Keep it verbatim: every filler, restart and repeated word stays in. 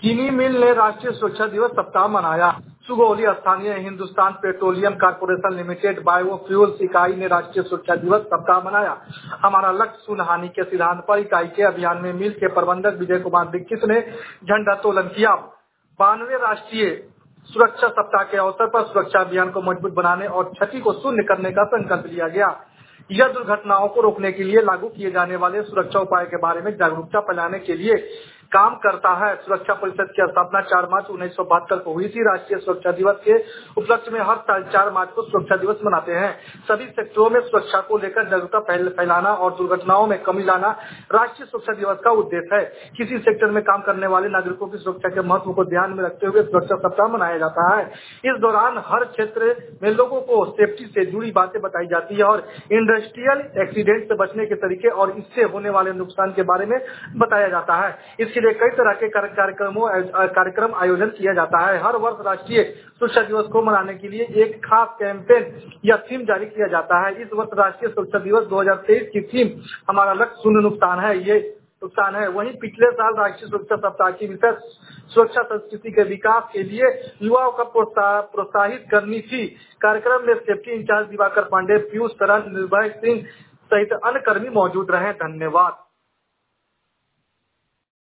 चीनी मिल ने राष्ट्रीय सुरक्षा दिवस सप्ताह मनाया। सुगौली स्थानीय Hindustan petroleum corporation limited biofuels इकाई ने राष्ट्रीय सुरक्षा दिवस सप्ताह मनाया। हमारा लक्ष्य शून्य हानि के सिद्धांत पर इकाई के अभियान में मिल के प्रबंधक विजय कुमार दीक्षित ने झंडोत्तोलन किया। बानवे राष्ट्रीय सुरक्षा सप्ताह के अवसर पर सुरक्षा अभियान को मजबूत बनाने और क्षति को शून्य करने का संकल्प लिया गया। यह दुर्घटनाओं को रोकने के लिए लागू किए जाने वाले सुरक्षा उपाय के बारे में जागरूकता फैलाने के लिए काम करता है। सुरक्षा परिषद की स्थापना चार मार्च उन्नीस सौ बहत्तर को हुई थी। राष्ट्रीय सुरक्षा दिवस के उपलक्ष्य में हर साल चार मार्च को सुरक्षा दिवस मनाते हैं। सभी सेक्टरों में सुरक्षा को लेकर जागरूकता फैलाना और दुर्घटनाओं में कमी लाना राष्ट्रीय सुरक्षा दिवस का उद्देश्य है। किसी सेक्टर में काम करने वाले नागरिकों की सुरक्षा के महत्व को ध्यान में रखते हुए सुरक्षा सप्ताह मनाया जाता है। इस दौरान हर क्षेत्र में लोगों को सेफ्टी से जुड़ी बातें बताई जाती है और इंडस्ट्रियल एक्सीडेंट से बचने के तरीके और इससे होने वाले नुकसान के बारे में बताया जाता है। इसके लिए कई तरह के कार्यक्रमों कार्यक्रम आयोजन किया जाता है। हर वर्ष राष्ट्रीय सुरक्षा दिवस को मनाने के लिए एक खास कैंपेन या थीम जारी किया जाता है। इस वर्ष राष्ट्रीय सुरक्षा दिवस दो हज़ार तेईस की थीम हमारा लक्ष्य शून्य नुकसान है। ये नुकसान है। वहीं पिछले साल राष्ट्रीय सुरक्षा सप्ताह की विषय सुरक्षा संस्कृति के विकास के लिए युवाओं का प्रोत्साहित करनी थी। कार्यक्रम में सेफ्टी इंचार्ज दिवाकर पांडे, पीयूष शरण, निर्भय सिंह सहित अन्य कर्मी मौजूद रहे। धन्यवाद।